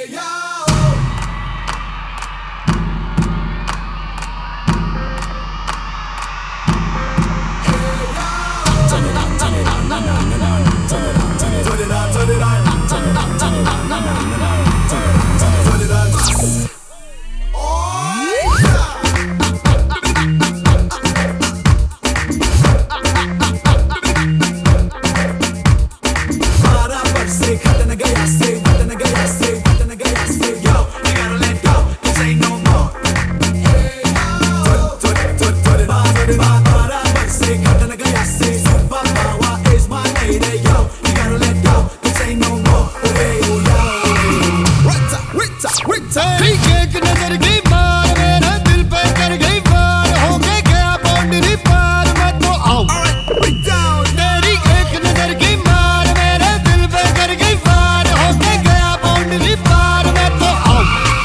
एक नजर की मार मेरे दिल पे कर गई वार, हो गया बाउंड्री पार मैं तो आऊं। तेरी एक नजर की मार मेरे दिल पे कर गई वार, हो गया बाउंड्री पार मैं तो आऊं।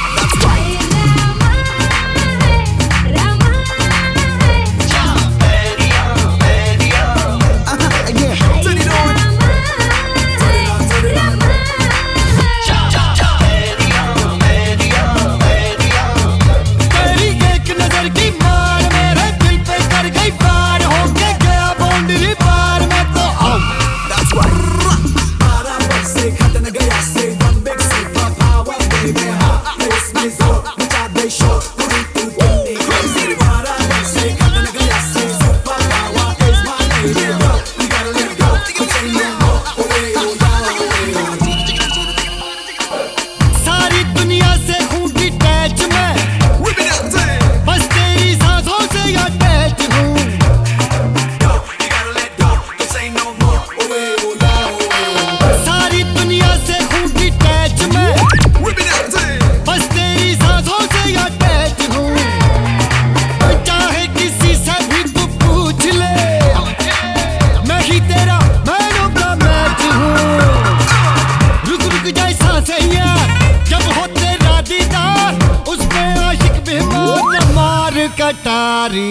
सारी दुनिया से हूँ डिटैच मैं, बस तेरी सांसों से अटैच हूँ। सारी दुनिया से हूँ डिटैच मैं, बस तेरी सांसों से अटैच हूँ। चाहे किसी से भी तू पूछ ले, मैं ही तेरा मैनों का मैच हूँ। रुक रुक जाए सांसें यार, जब हो तेरा दीदार, उस पे आशिक बेईमान मार कटारी।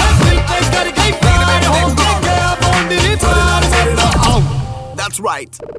That's right.